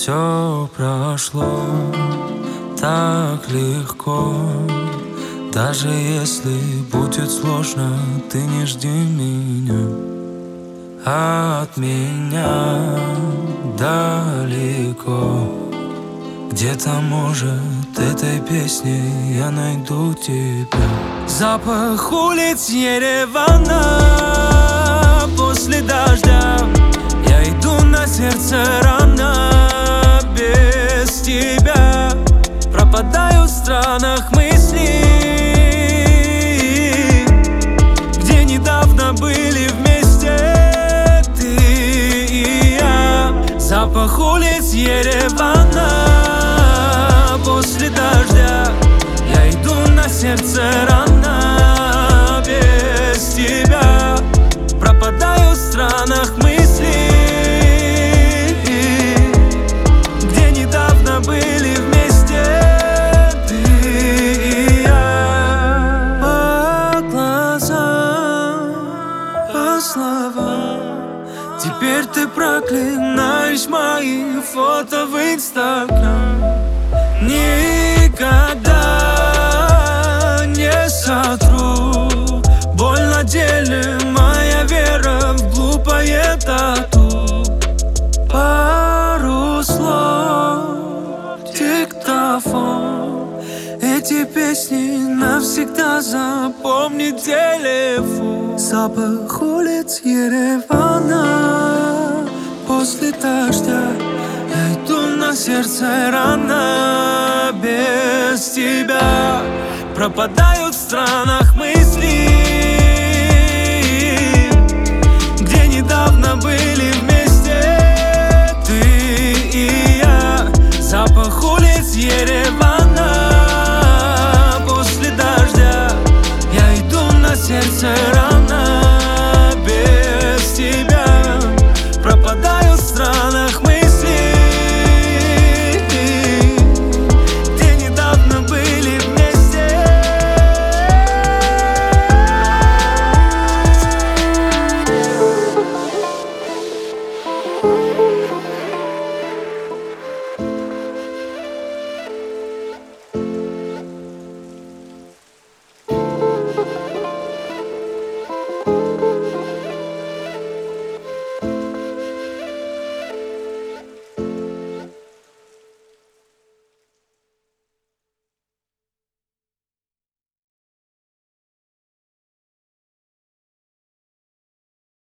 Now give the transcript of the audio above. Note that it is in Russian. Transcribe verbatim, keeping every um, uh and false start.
Все прошло так легко. Даже если будет сложно, ты не жди меня. От меня далеко. Где-то, может, этой песней я найду тебя. Запах улиц Еревана после дождя. Я иду, на сердце рана без тебя. Пропадаю в странах мыслей, где недавно были вместе ты и я. Запах улиц Еревана после дождя. Я иду, на сердце рана без тебя. Пропадаю в странах мыслей, где недавно были вместе ты и я. По глазам, по словам, теперь ты проклинаешь мои фото в Инстаграм. Никогда не сотру боль на деле, моя вера в глупое тату. Пару слов, диктофон, эти песни навсегда запомни телефон. Запах улиц Еревана после дождя. Я иду, на сердце рана без тебя. Пропадаю в странах мыслей,